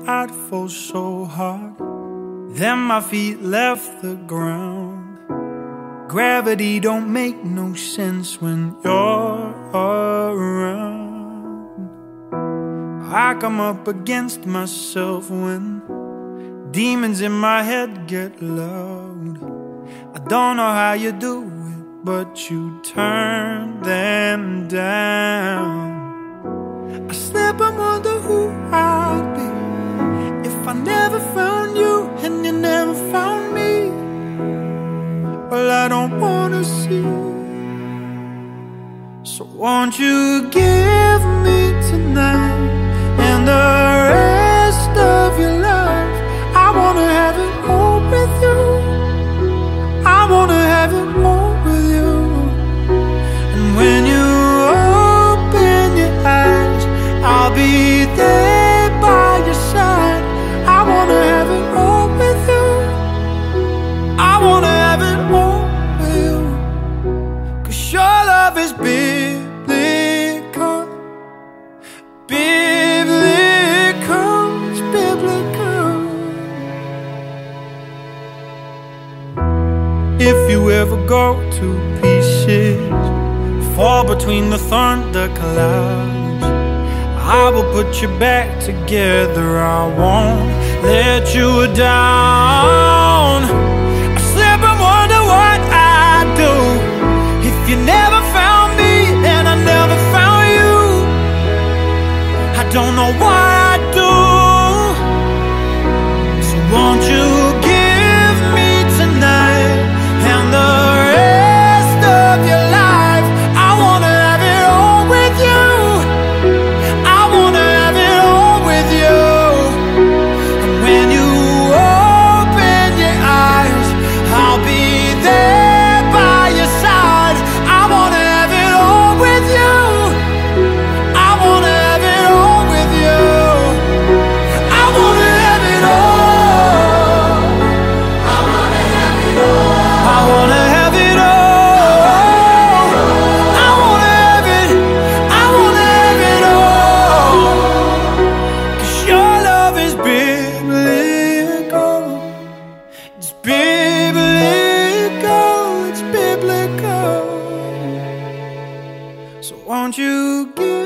I'd fall so hard. Then my feet left the ground. Gravity don't make no sense when you're around. I come up against myself when demons in my head get loud. I don't know how you do it, but you turn them down. I slip and wonder who I'd be if I never found you and you never found me. Well, I don't wanna see. So won't you give me tonight and the rest of your life? I wanna have it all with you. I wanna have it all with you. And when you open your eyes, I'll be there by your side. I wanna have it all with you. I wanna have it all with you. 'Cause your love is biblical. Biblical, it's biblical. If you ever go to pieces, fall between the thunder clouds, I will put you back together. I won't let you down. I slip and wonder what I'd do if you never found me and I never found you. I don't know what I'd do. So won't you give me tonight and the rest of your life? I wanna have it all with you. I wanna have it all with you. And when you open your eyes, I'll be there by your side. I wanna have it all with you. I wanna have it all with you. I wanna have it all. I wanna have it all. I wanna have it all. I wanna have it. I wanna have it all. 'Cause your love is biblical. It's biblical. It's biblical. So won't you give